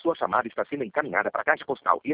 Sua chamada está sendo encaminhada para a caixa postal